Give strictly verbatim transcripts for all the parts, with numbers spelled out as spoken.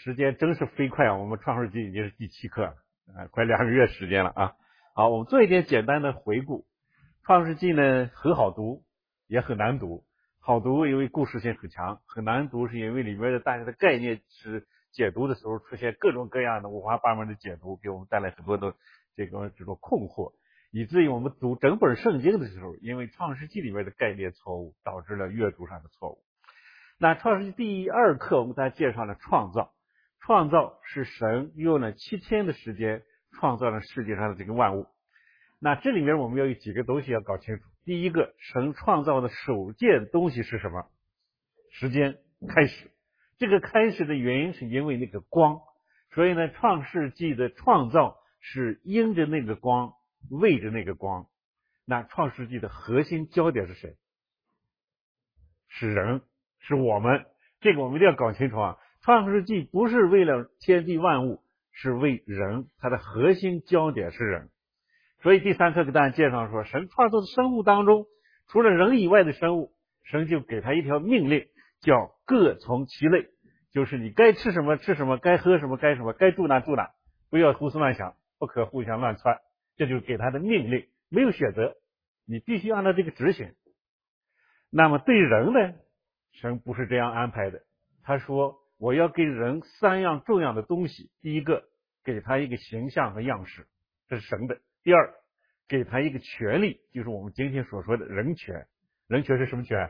时间真是飞快啊！我们创世纪已经是第七课了啊，快两个月时间了啊。好，我们做一点简单的回顾。创世纪呢，很好读，也很难读。好读因为故事性很强，很难读是因为里面的大家的概念是解读的时候出现各种各样的五花八门的解读，给我们带来很多的这个这种困惑，以至于我们读整本圣经的时候，因为创世纪里面的概念错误，导致了阅读上的错误。那创世纪第二课我们才介绍了创造，创造是神用了七天的时间创造了世界上的这个万物。那这里面我们要有几个东西要搞清楚。第一个，神创造的首件东西是什么？时间开始。这个开始的原因是因为那个光，所以呢，创世纪的创造是因着那个光，为着那个光。那创世纪的核心焦点是谁？是人，是我们。这个我们一定要搞清楚啊！创世纪不是为了天地万物，是为人，它的核心焦点是人。所以第三课给大家介绍说，神创造的生物当中，除了人以外的生物，神就给他一条命令，叫各从其类，就是你该吃什么吃什么，该喝什么该什么，该住哪住哪，不要胡思乱想，不可互相乱窜，这就是给他的命令，没有选择，你必须按照这个执行。那么对人呢，神不是这样安排的，他说我要给人三样重要的东西，第一个，给他一个形象和样式，这是神的。第二，给他一个权利，就是我们今天所说的人权。人权是什么权？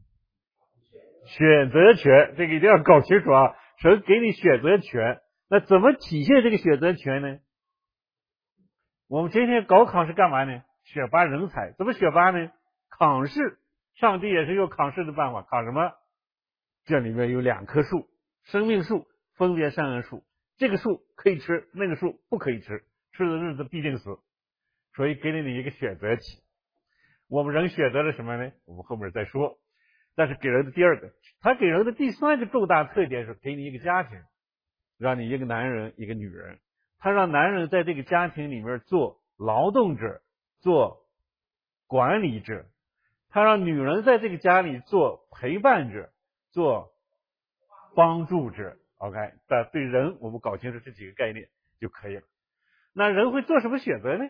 选择权，这个一定要搞清楚啊！神给你选择权，那怎么体现这个选择权呢？我们今天高考是干嘛呢？选拔人才，怎么选拔呢？考试，上帝也是用考试的办法，考什么？这里面有两棵树，生命树、分别善恶树，这个树可以吃，那个树不可以吃，吃的日子必定死。所以给了你一个选择题，我们人选择了什么呢？我们后面再说。但是给人的第二个，他给人的第三个重大特点是给你一个家庭，让你一个男人一个女人，他让男人在这个家庭里面做劳动者，做管理者，他让女人在这个家里做陪伴者，做帮助者。 OK， 但对人我们搞清楚这几个概念就可以了。那人会做什么选择呢？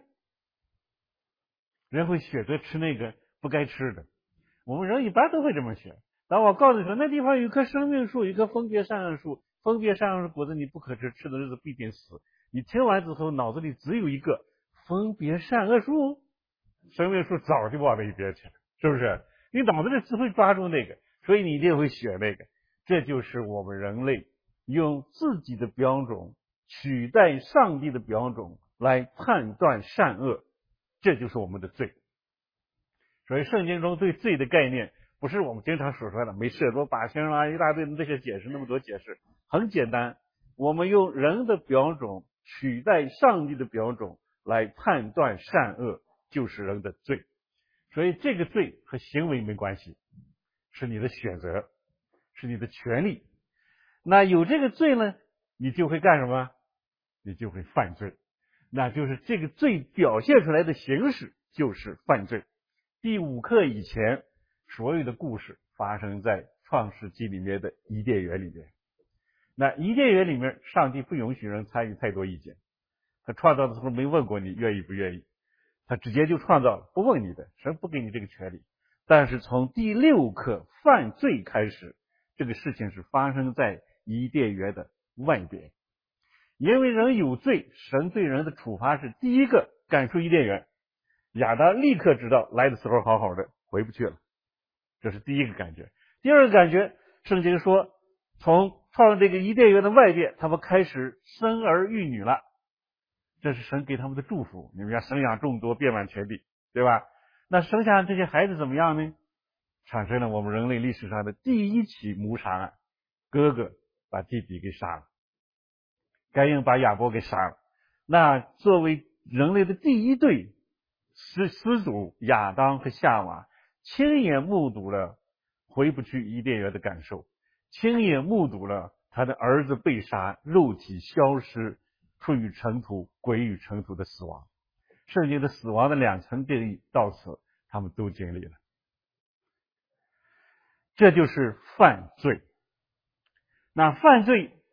人会选择吃那个不该吃的，我们人一般都会这么选。当我告诉你说，那地方有一棵生命树，有一棵分别善恶树，分别善恶树果子你不可吃，吃的日子必定死。你听完之后，脑子里只有一个分别善恶树，生命树早就往那一边去了，是不是？你脑子里只会抓住那个，所以你一定会选那个。这就是我们人类用自己的标准取代上帝的标准来判断善恶，这就是我们的罪。所以圣经中对罪的概念不是我们经常所说的没事多把星啊一大堆的这些解释，那么多解释，很简单，我们用人的标准取代上帝的标准来判断善恶，就是人的罪。所以这个罪和行为没关系，是你的选择，是你的权利。那有这个罪呢，你就会干什么？你就会犯罪。那就是这个罪表现出来的形式就是犯罪。第五课以前所有的故事发生在创世纪里面的伊甸园里面。那伊甸园里面上帝不允许人参与太多意见，他创造的时候没问过你愿意不愿意，他直接就创造了，不问你的，神不给你这个权利。但是从第六课犯罪开始，这个事情是发生在伊甸园的外边。因为人有罪，神对人的处罚是第一个赶出伊甸园，亚当立刻知道来的时候好好的，回不去了，这是第一个感觉。第二个感觉，圣经说从创这个伊甸园的外边，他们开始生儿育女了，这是神给他们的祝福，你们要生养众多，遍满全地，对吧？那生下这些孩子怎么样呢？产生了我们人类历史上的第一起谋杀案，哥哥把弟弟给杀了，该隐把亚伯给杀了。那作为人类的第一对始始祖亚当和夏娃，亲眼目睹了回不去伊甸园的感受，亲眼目睹了他的儿子被杀，肉体消失，出于尘土，归于尘土的死亡。圣经的死亡的两层定义到此他们都经历了。这就是犯罪。那犯罪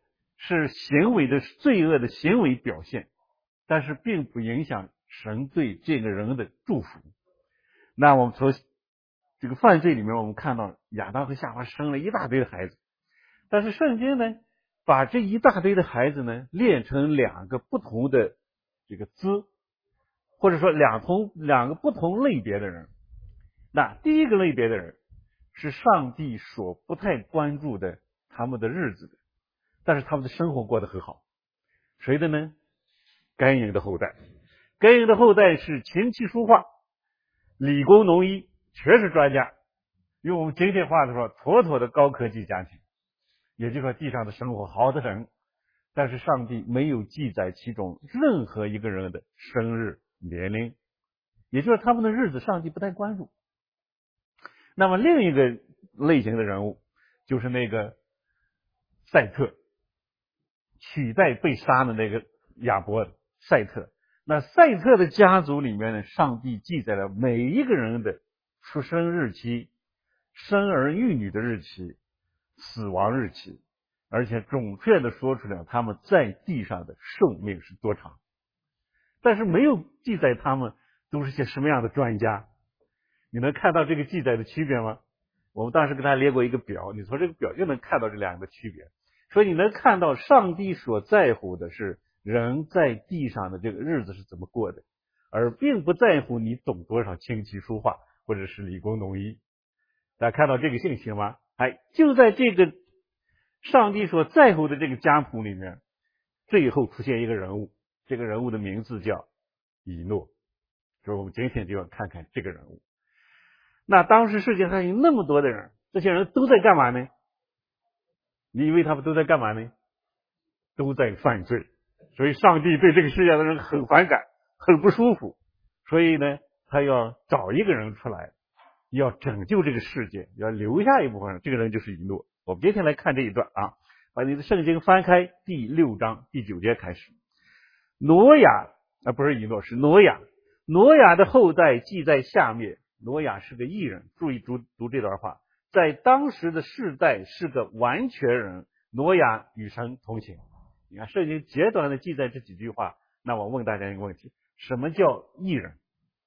是行为的罪恶的行为表现，但是并不影响神对这个人的祝福。那我们从这个犯罪里面，我们看到亚当和夏娃生了一大堆的孩子，但是圣经呢，把这一大堆的孩子呢列成两个不同的这个支，或者说两同两个不同类别的人。那第一个类别的人是上帝所不太关注的他们的日子的，但是他们的生活过得很好。谁的呢？该隐的后代。该隐的后代是琴棋书画、理工农医，全是专家。用我们今天话的说，妥妥的高科技家庭。也就是说，地上的生活好得很，但是上帝没有记载其中任何一个人的生日、年龄，也就是他们的日子，上帝不太关注。那么另一个类型的人物就是那个赛特，取代被杀的那个亚伯赛特。那赛特的家族里面呢，上帝记载了每一个人的出生日期、生儿育女的日期、死亡日期，而且准确的说出了他们在地上的寿命是多长。但是没有记载他们都是些什么样的专家。你能看到这个记载的区别吗？我们当时给他列过一个表，你从这个表就能看到这两个的区别。所以你能看到上帝所在乎的是人在地上的这个日子是怎么过的，而并不在乎你懂多少琴棋书画或者是理工农医。大家看到这个信息吗？哎，就在这个上帝所在乎的这个家谱里面，最后出现一个人物，这个人物的名字叫以诺。所以我们今天就要看看这个人物。那当时世界上有那么多的人，这些人都在干嘛呢？你以为他们都在干嘛呢？都在犯罪。所以上帝对这个世界的人很反感，很不舒服。所以呢，他要找一个人出来，要拯救这个世界，要留下一部分人，这个人就是以诺。我们今天来看这一段啊，把你的圣经翻开第六章第九节开始。挪亚啊，不是以诺，是挪亚。挪亚的后代记在下面。挪亚是个义人，注意读读这段话，在当时的世代是个完全人。挪亚与神同行。你看圣经简短的记载这几句话，那我问大家一个问题：什么叫义人？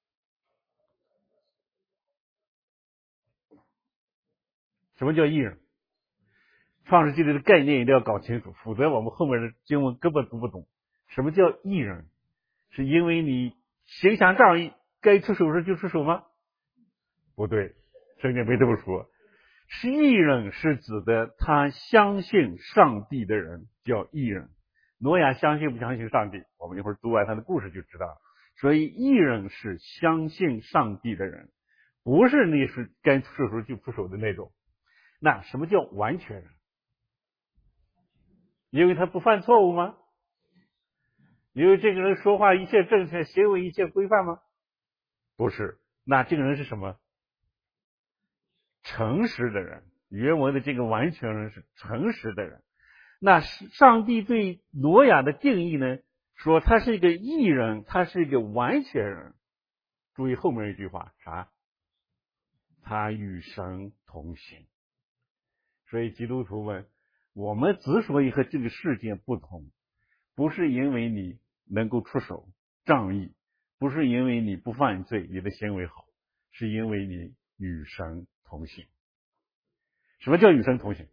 什么叫义人？创世纪里的概念一定要搞清楚，否则我们后面的经文根本读不懂。什么叫义人？是因为你形象仗义，该出手时就出手吗？不对，圣经没这么说。是义人是指的他相信上帝的人叫义人。挪亚相信不相信上帝？我们一会儿读完他的故事就知道了。所以义人是相信上帝的人，不是那是该出手就出手的那种。那什么叫完全人？因为他不犯错误吗？因为这个人说话一切正确，行为一切规范吗？不是。那这个人是什么？诚实的人。原文的这个完全人是诚实的人。那上帝对挪亚的定义呢，说他是一个义人，他是一个完全人。注意后面一句话，啥？他与神同行。所以基督徒们，我们之所以和这个世界不同，不是因为你能够出手仗义，不是因为你不犯罪，你的行为好，是因为你与神同行。什么叫与神同行？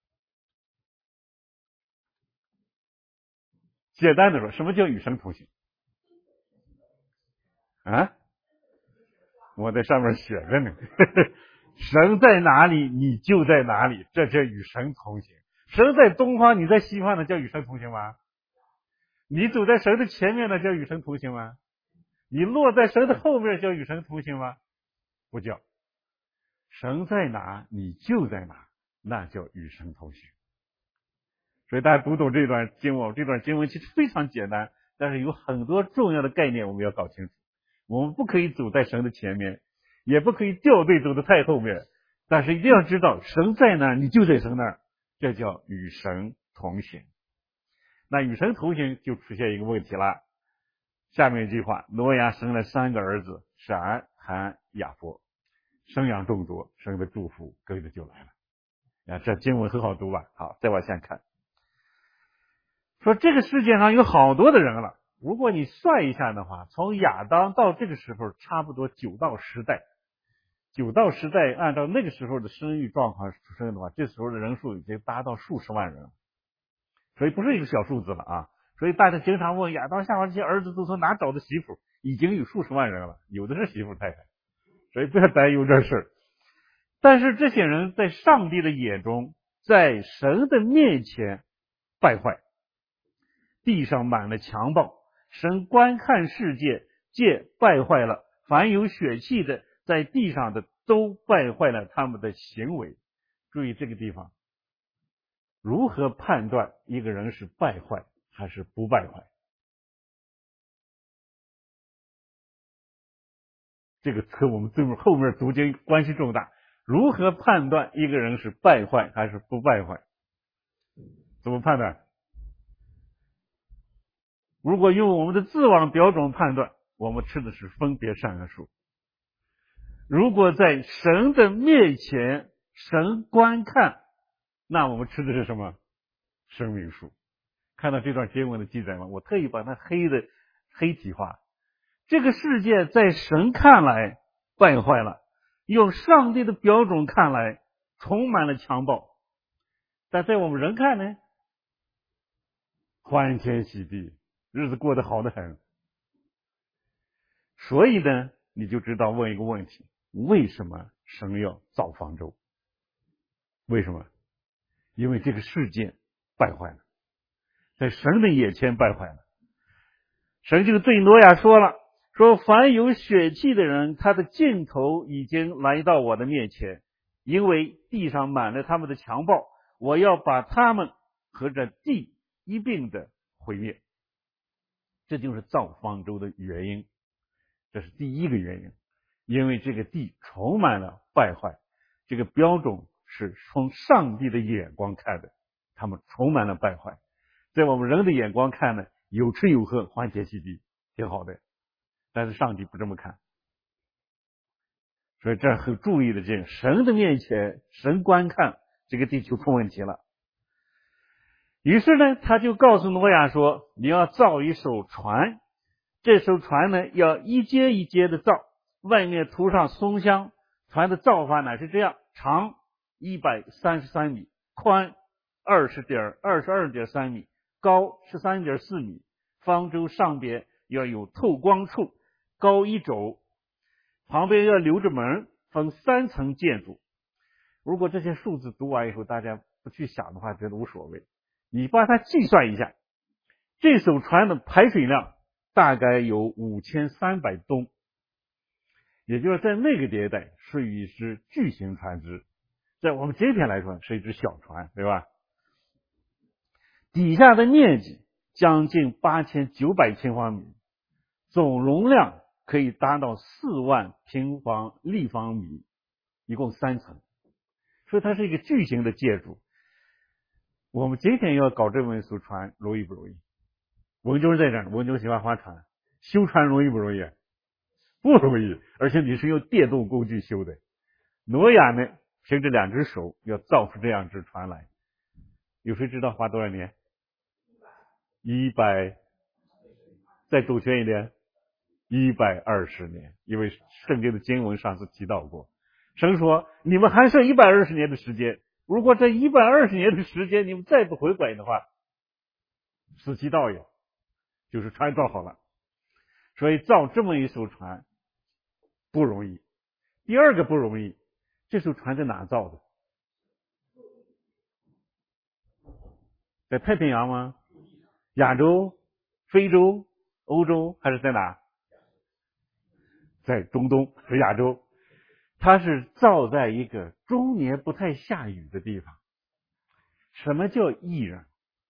简单的说，什么叫与神同行？啊？我在上面写着呢。神在哪里，你就在哪里，这叫与神同行。神在东方，你在西方，那叫与神同行吗？你走在神的前面，那叫与神同行吗？你落在神的后面，叫与神同行吗？不叫。神在哪，你就在哪，那叫与神同行。所以大家读懂这段经文，这段经文其实非常简单，但是有很多重要的概念我们要搞清楚。我们不可以走在神的前面，也不可以掉队走得太后面，但是一定要知道神在哪儿，你就在神那儿，这叫与神同行。那与神同行就出现一个问题了。下面一句话，挪亚生了三个儿子，闪、含、雅弗，生养众多，神的祝福跟着就来了。啊，这经文很好读吧？好，再往下看。 说这个世界上有好多的人了，如果你算一下的话，从亚当到这个时候差不多九到十代，九到十代按照那个时候的生育状况出生的话，这时候的人数已经达到数十万人了，所以不是一个小数字了啊。所以大家经常问亚当夏娃这些儿子都从哪找的媳妇，已经有数十万人了，有的是媳妇太太，所以不要担忧这事儿。但是这些人在上帝的眼中，在神的面前败坏，地上满了强暴，神观看世界，界败坏了，凡有血气的在地上的都败坏了他们的行为。注意这个地方，如何判断一个人是败坏还是不败坏？这个和我们最后面读经关系重大。如何判断一个人是败坏还是不败坏？怎么判断？如果用我们的自网标准判断，我们吃的是分别善恶树。如果在神的面前，神观看，那我们吃的是什么？生命树。看到这段经文的记载吗？我特意把它黑的黑体化。这个世界在神看来败坏了，用上帝的标准看来充满了强暴，但在我们人看呢，欢天喜地，日子过得好得很。所以呢，你就知道问一个问题，为什么神要造方舟？为什么？因为这个世界败坏了，在神的眼前败坏了。神就对挪亚说了，说凡有血气的人，他的尽头已经来到我的面前，因为地上满了他们的强暴，我要把他们和这地一并的毁灭。这就是造方舟的原因，这是第一个原因。因为这个地充满了败坏，这个标准是从上帝的眼光看的，他们充满了败坏。在我们人的眼光看呢，有吃有喝，欢天喜地，挺好的。但是上帝不这么看，所以这很注意的，这神的面前，神观看这个地球出问题了。于是呢，他就告诉挪亚说，你要造一艘船，这艘船呢要一阶一阶的造，外面涂上松香。船的造法乃是这样，长一百三十三米，宽二十点二十二点三米，高十三点四米。方舟上边要有透光处，高一肘，旁边要留着门，分三层建筑。如果这些数字读完以后大家不去想的话，觉得无所谓，你把它计算一下，这艘船的排水量大概有五千三百吨，也就是在那个年代是一只巨型船只，在我们今天来说是一只小船，对吧？底下的面积将近八千九百平方米，总容量可以达到四万平方立方米，一共三层，所以它是一个巨型的建筑。我们今天要搞这么一艘船容易不容易？文中在这儿，文中喜欢划船，修船容易不容易？不容易，而且你是用电动工具修的。挪亚呢，凭着两只手要造出这样只船来，有谁知道花多少年？一百，再多圈一点，一百二十年。因为圣经的经文上次提到过，神说你们还剩一百二十年的时间，如果这一百二十年的时间你们再不回转的话，死期到也，就是船造好了。所以造这么一艘船不容易。第二个不容易，这艘船在哪造的？在太平洋吗？亚洲、非洲、欧洲，还是在哪？在中东，是亚洲。它是造在一个终年不太下雨的地方。什么叫异人？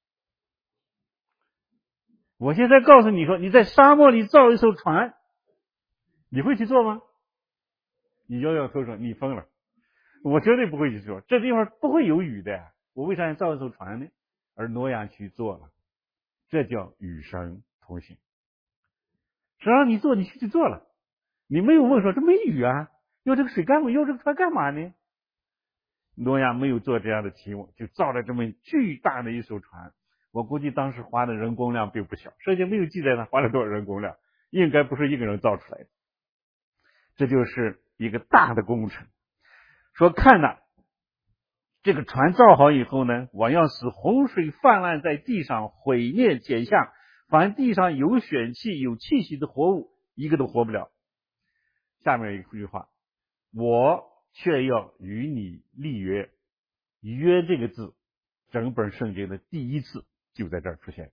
我现在告诉你说，你在沙漠里造一艘船，你会去做吗？你摇摇头说你疯了，我绝对不会去做，这地方不会有雨的，我为啥要造一艘船呢？而挪亚去做了，这叫与神同行。只要你做，你去做了，你没有问说这没雨啊，要这个水干嘛，要这个船干嘛呢？挪亚没有做这样的题目，就造了这么巨大的一艘船。 我估计当时花的人工量并不小，圣经没有记载他花了多少人工量，应该不是一个人造出来的。这就是一个大的工程。说看呐，这个船造好以后呢，我要使洪水泛滥在地上，毁灭减下，凡地上有血气有气息的活物，一个都活不了。下面一句话，我却要与你立约。约这个字，整本圣经的第一次就在这儿出现。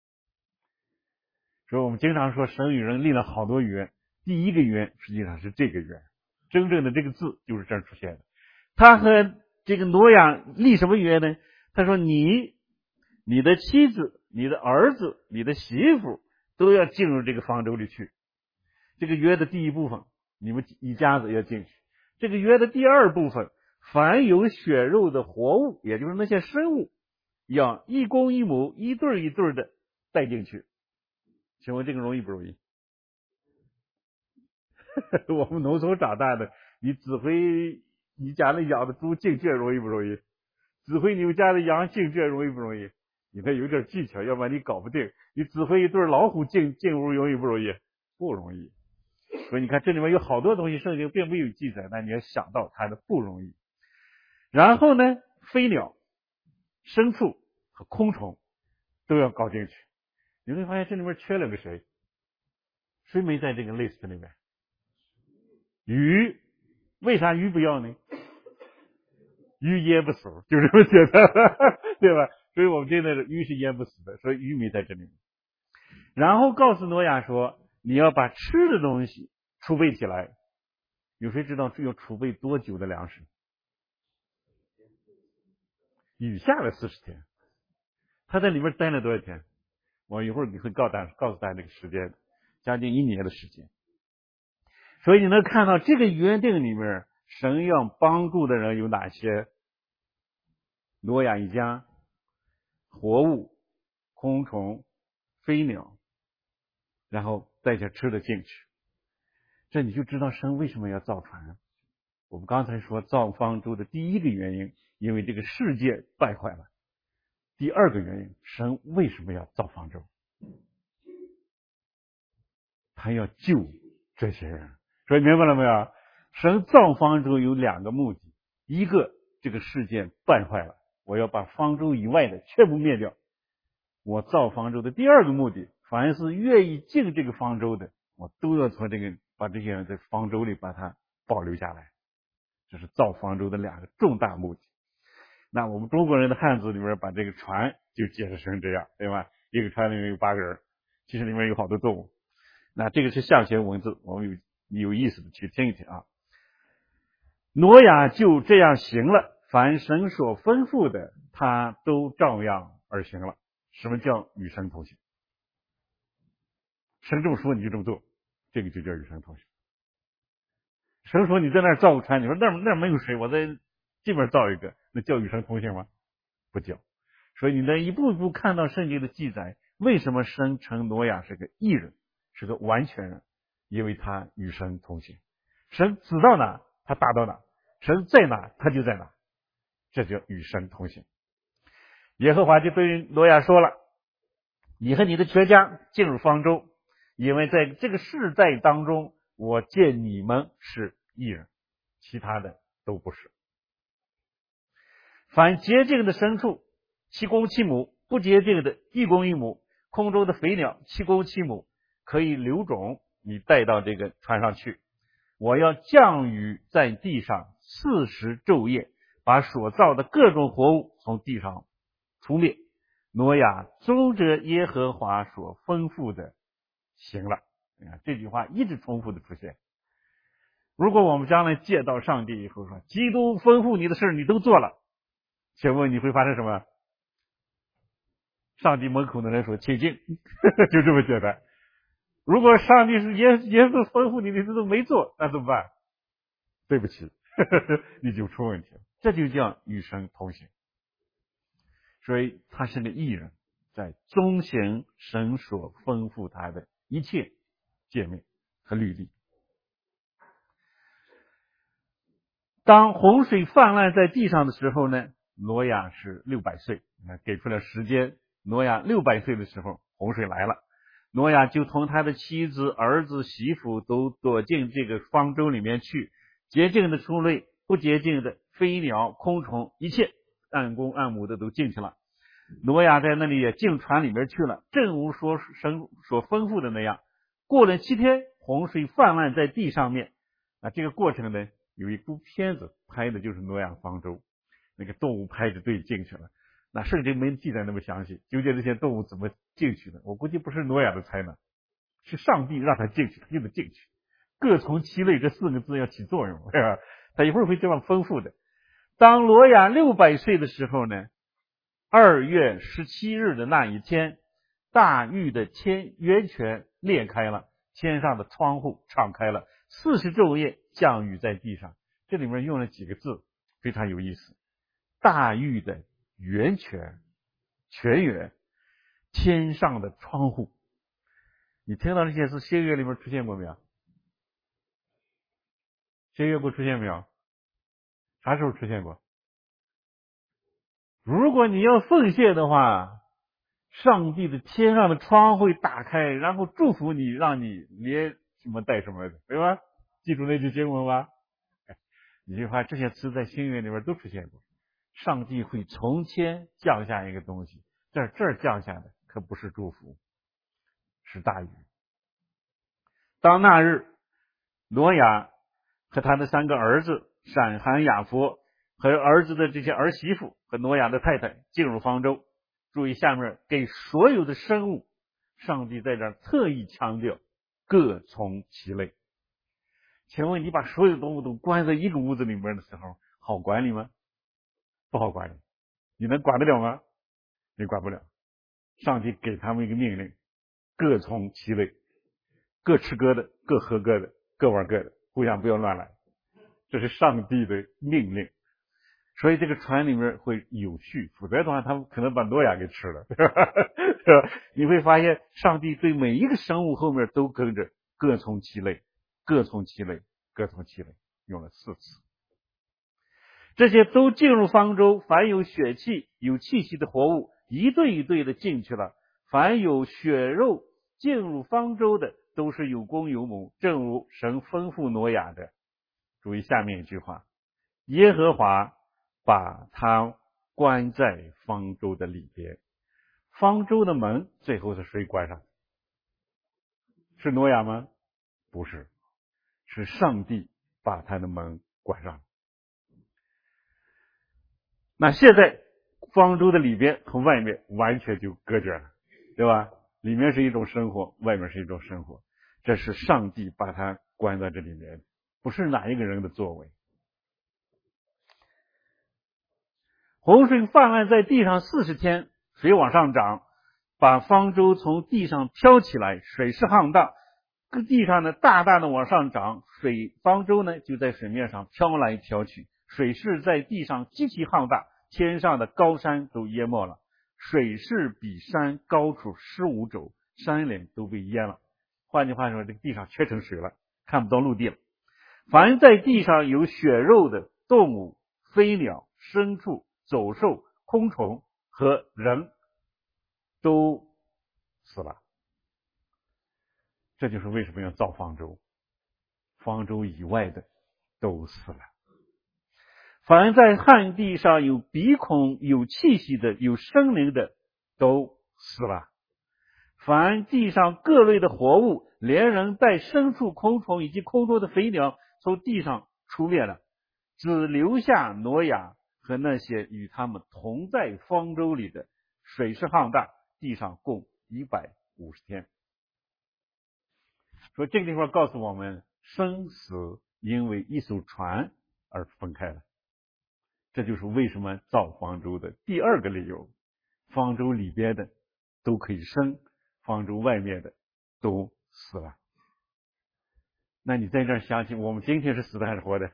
所以我们经常说神与人立了好多约，第一个约实际上是这个约，真正的这个字就是这儿出现的。他和这个挪亚立什么约呢？他说你、你的妻子、你的儿子、你的媳妇都要进入这个方舟里去。这个约的第一部分，你们一家子要进去。这个约的第二部分，凡有血肉的活物，也就是那些生物，要一公一母，一对一对的带进去。请问这个容易不容易？我们农村长大的，你指挥你家里养的猪进圈容易不容易？指挥你们家的羊进圈容易不容易？你得有点技巧，要不然你搞不定。你指挥一对老虎进进屋容易不容易？不容易。所以你看这里面有好多东西圣经并没有记载，但你要想到它的不容易。然后呢，飞鸟、牲畜和空虫都要搞进去。你会发现这里面缺了个谁？谁没在这个 list 里面？鱼。为啥鱼不要呢？鱼淹不死，就这么简单，对吧？所以我们真的鱼是淹不死的，所以鱼没在这里面。然后告诉挪亚说，你要把吃的东西储备起来。有谁知道要储备多久的粮食？雨下了四十天，他在里面待了多少天？我一会儿你会告诉他告诉他那个时间，将近一年的时间。所以你能看到这个约定里面，神要帮助的人有哪些？挪亚一家、活物、空虫、飞鸟，然后带些吃的进去。这你就知道神为什么要造船。我们刚才说造方舟的第一个原因，因为这个世界败坏了。第二个原因，神为什么要造方舟？他要救这些人。所以明白了没有？神造方舟有两个目的，一个这个世界败坏了，我要把方舟以外的全部灭掉。我造方舟的第二个目的，凡是愿意进这个方舟的，我都要从这个把这些人在方舟里把它保留下来。这是造方舟的两个重大目的。那我们中国人的汉字里面把这个船就解释成这样，对吧？一个船里面有八个人，其实里面有好多动物。那这个是象形文字，我们有有意思的去听一听啊。挪亚就这样行了，凡神所吩咐的，他都照样而行了。什么叫与神同行？神这么说你就这么做，这个就叫与神同行。神说你在那儿造个船，你说那儿那儿没有水，我在这边造一个，那叫与神同行吗？不叫。所以你在一步一步看到圣经的记载，为什么神称挪亚是个义人，是个完全人？因为他与神同行。神指到哪，他达到哪；神在哪，他就在哪。这叫与神同行。耶和华就对挪亚说了，你和你的全家进入方舟，因为在这个世代当中，我见你们是义人，其他的都不是。凡洁净的牲畜，七公七母；不洁净的，一公一母。空中的飞鸟，七公七母，可以留种，你带到这个船上去。我要降雨在地上四十昼夜，把所造的各种活物从地上除灭。挪亚遵着耶和华所吩咐的行了。这句话一直重复的出现。如果我们将来见到上帝以后说，基督吩咐你的事你都做了，请问你会发生什么？上帝门口的人说请进，就这么简单。如果上帝是耶耶稣吩咐你的事都没做，那怎么办？对不起，你就出问题了。这就叫与神同行。所以他是个义人，在遵行神所吩咐他的一切诫命和律例。当洪水泛滥在地上的时候呢，挪亚是六百岁，给出了时间挪亚六百岁的时候，洪水来了，挪亚就同他的妻子、儿子、媳妇都躲进这个方舟里面去，洁净的畜类，不洁净的飞鸟、空虫，一切按公按母的都进去了。挪亚在那里也进船里面去了，正如说神所吩咐的那样。过了七天，洪水泛滥在地上面。啊，这个过程呢，有一部片子拍的就是挪亚方舟，那个动物排着队进去了。那圣经没记载那么详细，究竟这些动物怎么进去的？我估计不是挪亚的才能，是上帝让他进去，他就得进去。各从其类这四个字要起作用，是吧？他一会儿会这样丰富的。当挪亚六百岁的时候呢，二月十七日的那一天，大狱的天渊泉裂开了，天上的窗户敞开了，四十昼夜降雨在地上。这里面用了几个字非常有意思，大狱的源泉，泉源，天上的窗户。你听到这些字新约里面出现过没有？新约过出现没有？啥时候出现过？如果你要奉献的话，上帝的天上的窗会打开，然后祝福你，让你连什么带什么的，对吧？记住那句经文吧。你就发现这些词在新约里面都出现过。上帝会从天降下一个东西，在这儿降下的可不是祝福，是大雨。当那日，挪亚和他的三个儿子闪、含、雅弗和儿子的这些儿媳妇和挪亚的太太进入方舟。注意下面给所有的生物，上帝在这儿特意强调各从其类。请问你把所有动物都关在一个屋子里面的时候，好管理吗？不好管理。你能管得了吗？你管不了。上帝给他们一个命令，各从其类，各吃各的，各喝各的，各玩各的，互相不要乱来。这是上帝的命令。所以这个船里面会有序，否则的话他们可能把挪亚给吃了，是吧？你会发现上帝对每一个生物后面都跟着各从其类，各从其类，各从其类，用了四次。这些都进入方舟，凡有血气有气息的活物一对一对的进去了，凡有血肉进入方舟的都是有公有母，正如神吩咐挪亚的。注意下面一句话，耶和华把他关在方舟的里边。方舟的门最后是谁关上？是挪亚吗？不是，是上帝把他的门关上。那现在方舟的里边和外面完全就隔绝了，对吧？里面是一种生活，外面是一种生活，这是上帝把他关在这里面，不是哪一个人的作为。洪水泛滥在地上四十天，水往上涨，把方舟从地上飘起来，水势浩大，地上呢大大的往上涨，水方舟呢就在水面上飘来飘去，水势在地上极其浩大，天上的高山都淹没了，水势比山高出十五肘，山岭都被淹了。换句话说，这个地上全成水了，看不到陆地了。凡在地上有血肉的动物、飞鸟、牲畜、走兽、空虫和人都死了。这就是为什么要造方舟，方舟以外的都死了。凡在旱地上有鼻孔、有气息的、有生灵的都死了。凡地上各类的活物，连人带牲畜、空虫以及空中的飞鸟，从地上出灭了，只留下挪亚和那些与他们同在方舟里的。水势浩大，地上共一百五十天。所以这个地方告诉我们，生死因为一艘船而分开了。这就是为什么造方舟的第二个理由。方舟里边的都可以生，方舟外面的都死了。那你在这儿相信我们今天是死的还是活的？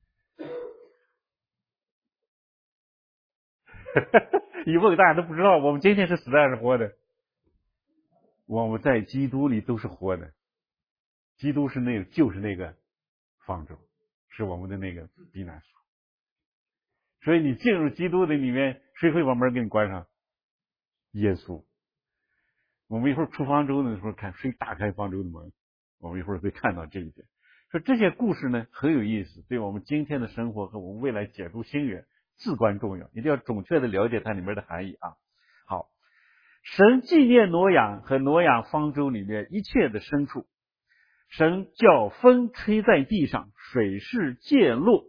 一问大家都不知道我们今天是死的还是活的。我们在基督里都是活的，基督是那个就是那个方舟，是我们的那个避难所。所以你进入基督的里面，谁会把门给你关上？ 耶稣。我们一会儿出方舟的时候看谁打开方舟的门，我们一会儿会看到这一点。说这些故事呢很有意思，对我们今天的生活和我们未来解读新约至关重要，一定要准确的了解它里面的含义啊。好，神纪念挪亚和挪亚方舟里面一切的牲畜，神叫风吹在地上，水势渐落，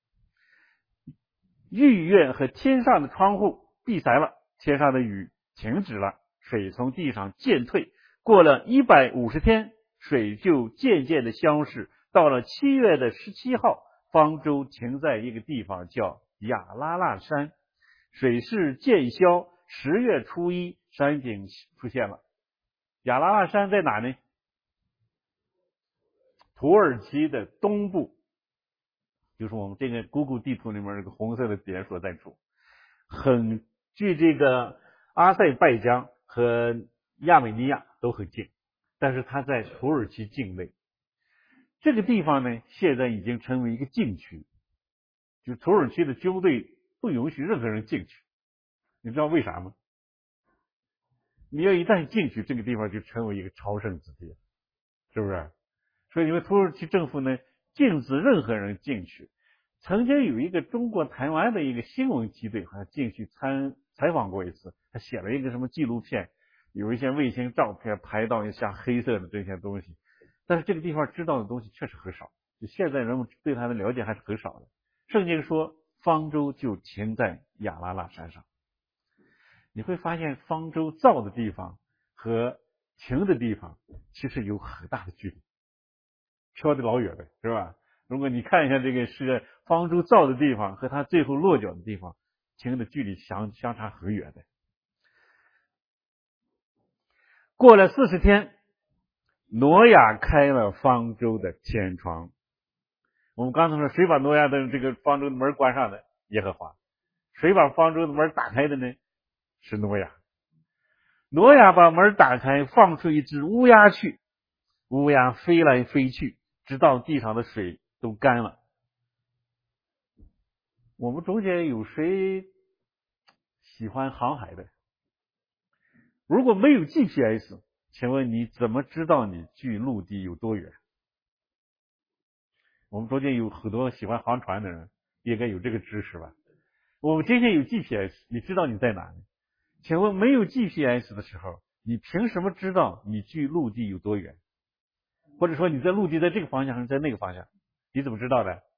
御院和天上的窗户闭塞了，天上的雨停止了，水从地上渐退。过了一百五十天，水就渐渐的消逝。到了七月的十七号，方舟停在一个地方叫亚拉腊山，水势渐消。十月初一，山顶出现了。亚拉腊山在哪呢？土耳其的东部，就是我们这个 Google 地图里面这个红色的点所在处，很距这个阿塞拜疆和亚美尼亚都很近，但是它在土耳其境内。这个地方呢，现在已经成为一个禁区，就土耳其的军队不允许任何人进去。你知道为啥吗？你要一旦进去，这个地方就成为一个朝圣之地，是不是？所以因为土耳其政府呢，禁止任何人进去。曾经有一个中国台湾的一个新闻机队，好像进去参采访过一次，他写了一个什么纪录片，有一些卫星照片拍到一下黑色的这些东西。但是这个地方知道的东西确实很少，就现在人们对它的了解还是很少的。圣经说方舟就停在亚拉腊山上，你会发现方舟造的地方和停的地方其实有很大的距离，飘得老远的，是吧？如果你看一下这个是方舟造的地方和它最后落脚的地方，停的距离相相差很远的。过了四十天，挪亚开了方舟的天窗。我们刚才说谁把挪亚的这个方舟的门关上的？耶和华。谁把方舟的门打开的呢？是挪亚。挪亚把门打开，放出一只乌鸦去，乌鸦飞来飞去，直到地上的水都干了。我们中间有谁喜欢航海的？如果没有 G P S， 请问你怎么知道你距陆地有多远？我们中间有很多喜欢航船的人，应该有这个知识吧？我们今天有 G P S， 你知道你在哪里？请问没有 G P S 的时候，你凭什么知道你距陆地有多远？或者说你在陆地在这个方向还是在那个方向？你怎么知道的？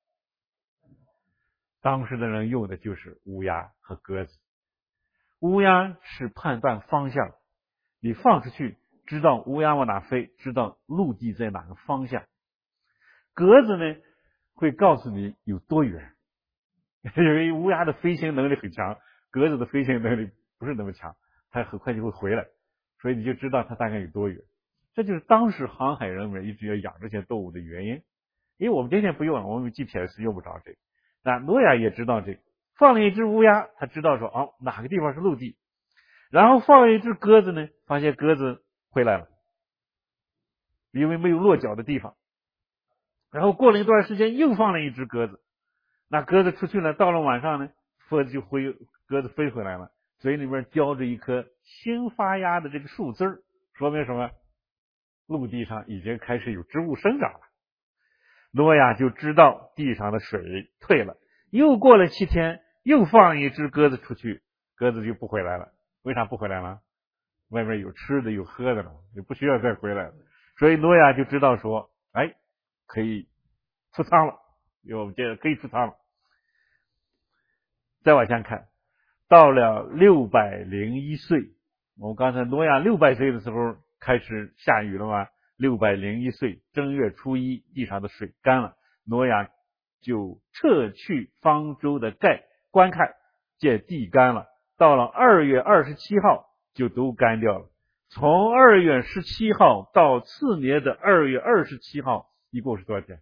当时的人用的就是乌鸦和鸽子。乌鸦是判断方向，你放出去知道乌鸦往哪飞，知道陆地在哪个方向。鸽子呢会告诉你有多远，因为乌鸦的飞行能力很强，鸽子的飞行能力不是那么强，它很快就会回来，所以你就知道它大概有多远。这就是当时航海人们一直要养这些动物的原因。因为我们今天不用了，我们 G P S 用不着这个。那挪亚也知道这个，放了一只乌鸦，他知道说哦哪个地方是陆地，然后放了一只鸽子呢，发现鸽子回来了，因为没有落脚的地方。然后过了一段时间又放了一只鸽子，那鸽子出去了，到了晚上呢，鸽子就飞，鸽子飞回来了，嘴里面叼着一颗新发芽的这个树枝儿，说明什么？陆地上已经开始有植物生长了。挪亚就知道地上的水退了。又过了七天，又放一只鸽子出去，鸽子就不回来了。为啥不回来了？外面有吃的有喝的了，就不需要再回来了。所以挪亚就知道说，哎，可以出舱了，我们接着可以出舱了。再往下看，到了六百零一岁，我们刚才挪亚六百岁的时候开始下雨了吗？六百零一岁正月初一，地上的水干了，挪亚就撤去方舟的盖，观看，见地干了。到了二月二十七号就都干掉了。从二月十七号到次年的二月二十七号，一共是多少天？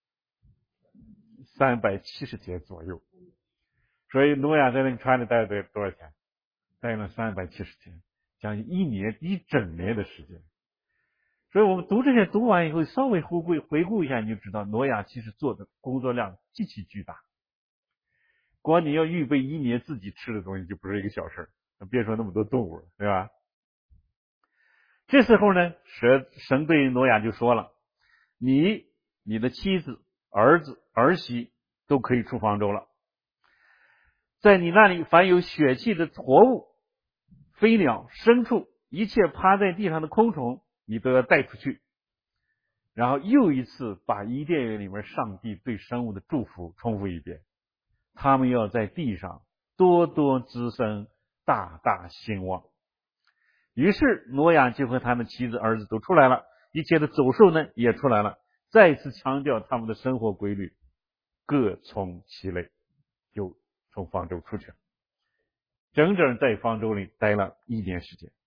三百七十天左右。所以挪亚在那个船里待了多少天？待了三百七十天，将近一年一整年的时间。所以我们读这些读完以后，稍微回顾回顾一下，你就知道挪亚其实做的工作量极其巨大。光你要预备一年自己吃的东西就不是一个小事， 别说那么多动物了，对吧？这时候呢，神神对挪亚就说了，你、你的妻子、儿子、儿媳都可以出方舟了。在你那里凡有血气的活物、飞鸟、牲畜，一切趴在地上的昆虫，你都要带出去。然后又一次把伊甸园里面上帝对生物的祝福重复一遍，他们要在地上多多滋生，大大兴旺。于是挪亚就和他的妻子儿子都出来了，一切的走兽呢也出来了，再次强调他们的生活规律，各从其类，就从方舟出去了，整整在方舟里待了一年时间。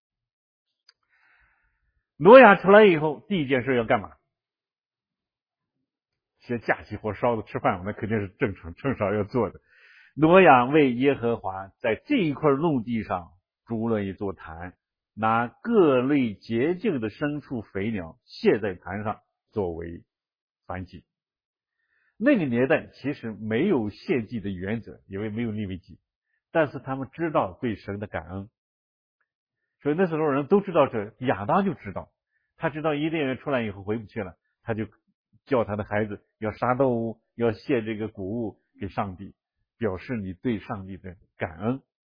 挪亚出来以后，第一件事要干嘛？先架起火烧的吃饭，那肯定是正常正常要做的。挪亚为耶和华在这一块陆地上筑了一座坛，拿各类洁净的牲畜肥鸟卸在坛上作为燔祭。那个年代其实没有献祭的原则，因为没有利未记，但是他们知道对神的感恩，所以那时候人都知道这，亚当就知道，他知道伊甸园出来以后回不去了，他就叫他的孩子要杀动物，要献这个谷物给上帝，表示你对上帝的感恩。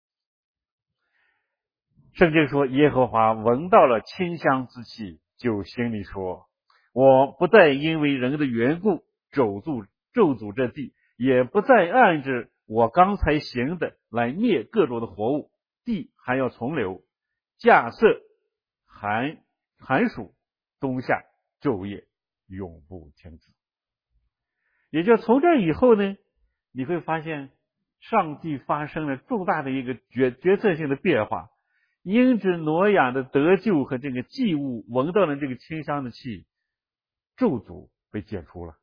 圣经说，耶和华闻到了清香之气，就心里说，我不再因为人的缘故咒诅咒诅这地，也不再按着我刚才行的来灭各种的活物，地还要重流，架设寒寒暑冬夏昼夜永不停止。也就从这以后呢，你会发现上帝发生了重大的一个决决策性的变化，因着挪亚的得救和这个祭物闻到了这个清香的气，咒诅被解除了，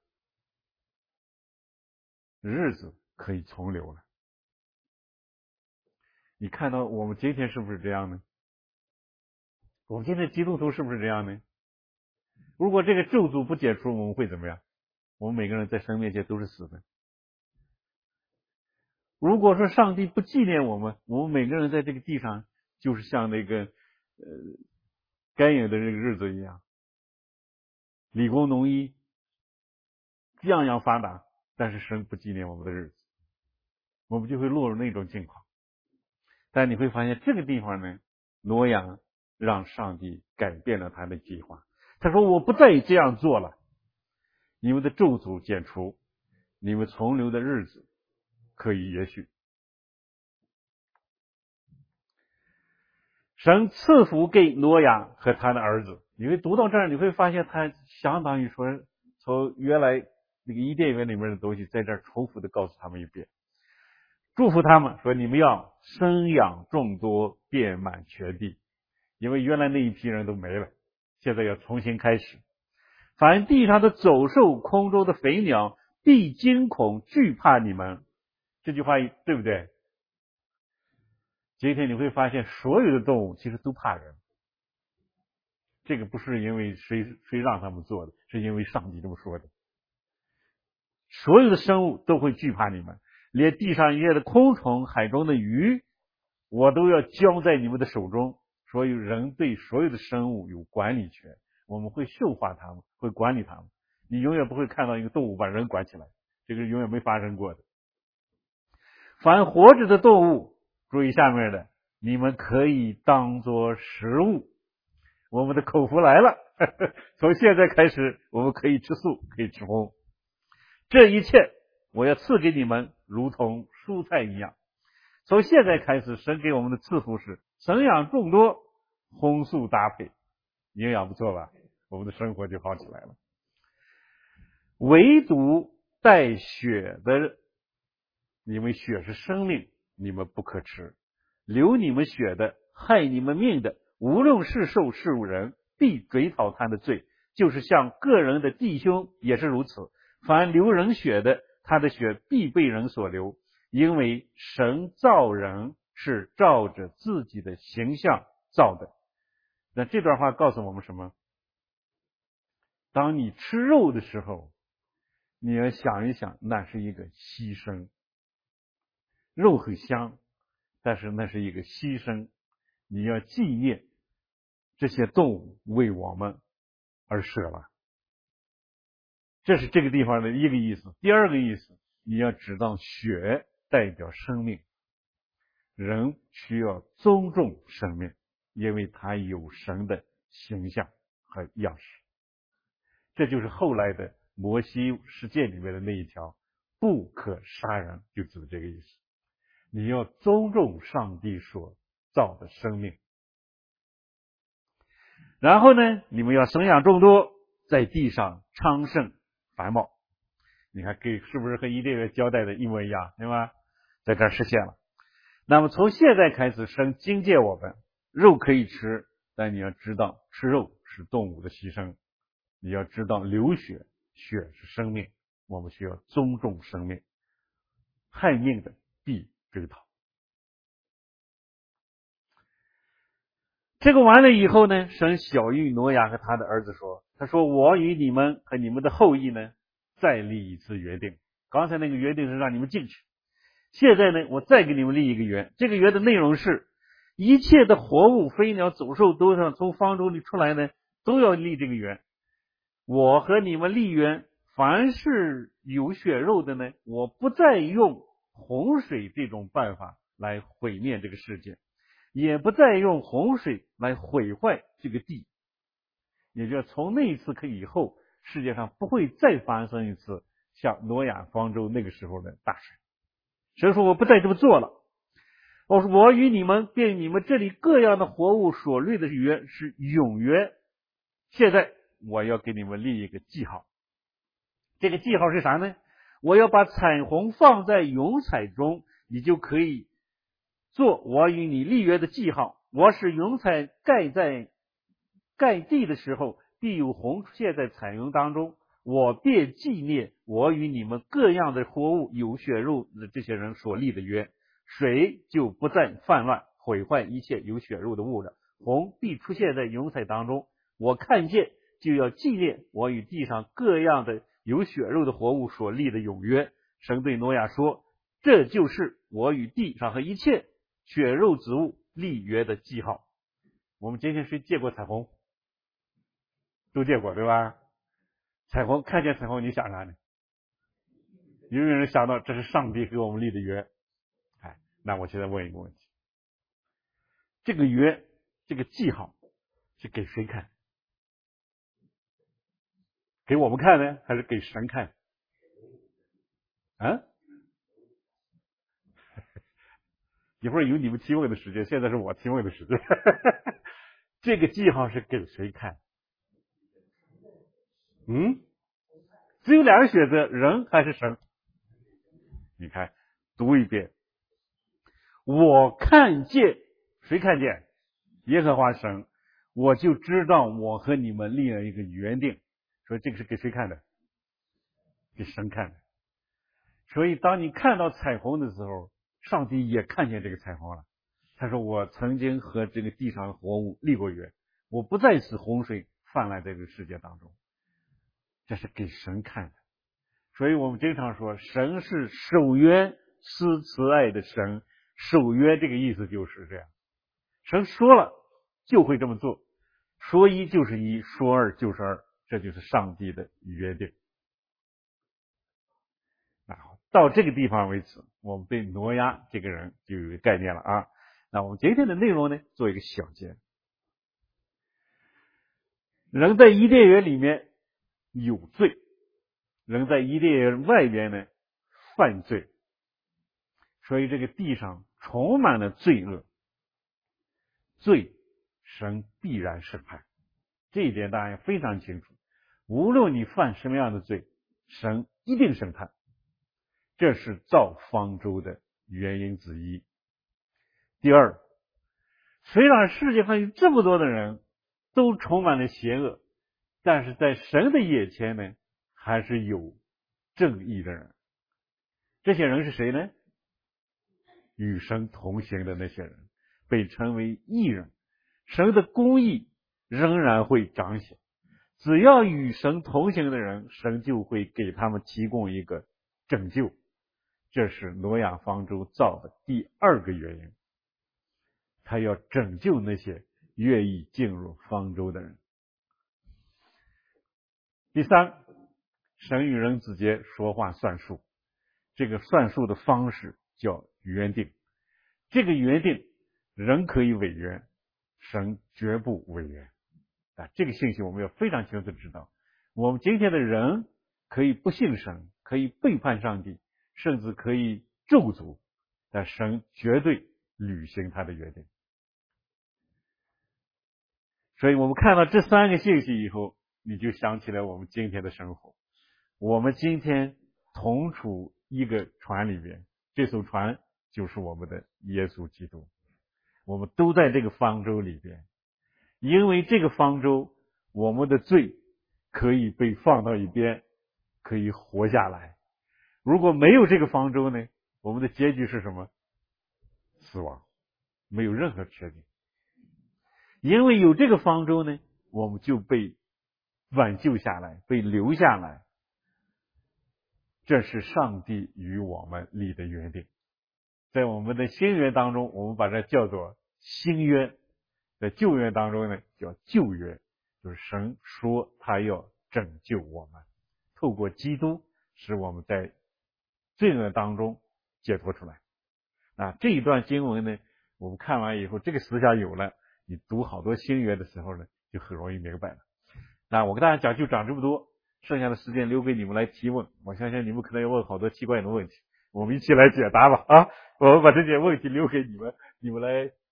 日子可以重流了。你看到我们今天是不是这样呢？我们今天基督徒是不是这样呢？如果这个咒诅不解除，我们会怎么样？我们每个人在神面前都是死的。如果说上帝不纪念我们，我们每个人在这个地上就是像那个呃该隐的这个日子一样，理工农医样样发达，但是神不纪念我们的日子，我们就会落入那种境况。但你会发现这个地方呢，挪亚让上帝改变了他的计划。他说，我不再这样做了，你们的咒诅解除，你们存留的日子可以延续。神赐福给挪亚和他的儿子。你会读到这儿，你会发现他相当于说从原来那个伊甸园里面的东西在这儿重复的告诉他们一遍，祝福他们说，你们要生养众多，遍满全地。因为原来那一批人都没了，现在要重新开始。凡地上的走兽，空中的飞鸟，必惊恐惧怕你们。这句话对不对？今天你会发现所有的动物其实都怕人，这个不是因为谁谁让他们做的，是因为上帝这么说的。所有的生物都会惧怕你们，连地上一切的昆虫、海中的鱼，我都要交在你们的手中。所以人对所有的生物有管理权，我们会驯化他们，会管理他们。你永远不会看到一个动物把人管起来，这个永远没发生过的。凡活着的动物，注意下面的，你们可以当作食物。我们的口福来了，呵呵，从现在开始我们可以吃素，可以吃荤。这一切我要赐给你们，如同蔬菜一样。从现在开始，神给我们的赐福是生养众多，荤素搭配，营养不错吧？我们的生活就好起来了。唯独带血的，因为血是生命，你们不可吃。流你们血的，害你们命的，无论是兽是人，必追讨他的罪，就是像个人的弟兄也是如此。凡流人血的，他的血必被人所流，因为神造人是照着自己的形象造的。那这段话告诉我们什么？当你吃肉的时候，你要想一想，那是一个牺牲。肉很香， 但是那是一个牺牲，你要纪念这些动物为我们而舍了。这是这个地方的一个意思。第二个意思，你要知道血代表生命，人需要尊重生命，因为它有神的形象和样式。这就是后来的摩西十诫里面的那一条，不可杀人，就指这个意思。你要尊重上帝所造的生命。然后呢，你们要生养众多，在地上昌盛繁茂。你看给是不是和伊甸园交代的一模一样，对吧？在这儿实现了。那么从现在开始，神警戒我们，肉可以吃，但你要知道吃肉是动物的牺牲，你要知道流血，血是生命，我们需要尊重生命，害命的必追讨。这个完了以后呢，神晓谕挪亚和他的儿子说，他说我与你们和你们的后裔呢再立一次约定。刚才那个约定是让你们进去，现在呢我再给你们立一个约。这个约的内容是，一切的活物飞鸟走兽都上从方舟里出来呢，都要立这个约。我和你们立约，凡是有血肉的呢，我不再用洪水这种办法来毁灭这个世界，也不再用洪水来毁坏这个地。也就是从那一次以后，世界上不会再发生一次像挪亚方舟那个时候的大水。神说我不再这么做了，我说我与你们并你们这里各样的活物所立的约是永约。现在我要给你们立一个记号，这个记号是啥呢？我要把彩虹放在云彩中，你就可以做我与你立约的记号。我使云彩盖在盖地的时候，必有虹出现在彩云当中，我便纪念我与你们各样的活物有血肉的这些人所立的约，水就不再泛滥毁坏一切有血肉的物了，虹必出现在云彩当中，我看见就要纪念我与地上各样的有血肉的活物所立的永约。神对挪亚说，这就是我与地上和一切血肉之物立约的记号。我们今天谁见过彩虹？都见过对吧？彩虹，看见彩虹你想啥呢？有没有人想到这是上帝给我们立的约？哎，那我现在问一个问题，这个约这个记号是给谁看？给我们看呢，还是给神看？啊？一会儿有你们提问的时间，现在是我提问的时间。这个记号是给谁看？嗯，只有两个选择，人还是神？你看，读一遍。我看见，谁看见？耶和华神，我就知道我和你们立了一个约定。说这个是给谁看的？给神看的。所以当你看到彩虹的时候，上帝也看见这个彩虹了。他说我曾经和这个地上的活物立过约，我不再使洪水泛滥在这个世界当中。这是给神看的。所以我们经常说神是守约施慈爱的神，守约这个意思就是这样，神说了就会这么做，说一就是一，说二就是二，这就是上帝的约定。到这个地方为止，我们对挪亚这个人就有一个概念了啊。那我们今天的内容呢，做一个小结。人在伊甸园里面有罪，人在伊甸园外边呢犯罪，所以这个地上充满了罪恶，罪神必然审判，这一点大家非常清楚。无论你犯什么样的罪，神一定审判，这是造方舟的原因之一。第二，虽然世界上有这么多的人都充满了邪恶，但是在神的眼前呢，还是有正义的人。这些人是谁呢？与神同行的那些人，被称为义人。神的公义仍然会彰显，只要与神同行的人，神就会给他们提供一个拯救。这是挪亚方舟造的第二个原因。 他要拯救那些愿意进入方舟的人。第三，神与人之间说话算数，这个算数的方式叫约定。这个约定，人可以违约，神绝不违约啊！这个信息我们要非常清楚知道。我们今天的人可以不信神，可以背叛上帝，甚至可以咒诅，但神绝对履行他的约定。所以我们看到这三个信息以后，你就想起来我们今天的生活。我们今天同处一个船里边，这艘船就是我们的耶稣基督。我们都在这个方舟里边，因为这个方舟，我们的罪可以被放到一边，可以活下来。如果没有这个方舟呢，我们的结局是什么？死亡，没有任何缺点。因为有这个方舟呢，我们就被挽救下来，被留下来。这是上帝与我们立的约定。在我们的新约当中，我们把这叫做新约；在旧约当中呢，叫旧约，就是神说他要拯救我们，透过基督使我们在罪恶当中解脱出来。啊，这一段经文呢，我们看完以后，这个思想有了，你读好多新约的时候呢，就很容易明白了。那我跟大家讲就讲这么多，剩下的时间留给你们来提问。我相信你们可能要问好多奇怪的问题，我们一起来解答吧啊！我们把这些问题留给你们，你们来